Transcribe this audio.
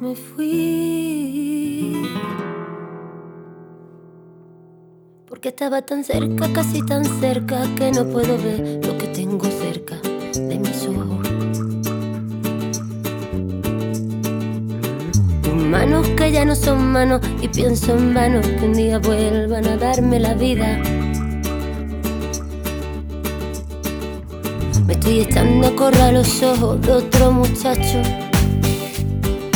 me fui. Porque estaba tan cerca, casi tan cerca, que no puedo ver lo que tengo cerca de mis ojos. Tus manos que ya no son manos, y pienso en vano que un día vuelvan a darme la vida. Me estoy echando a correr a los ojos de otro muchacho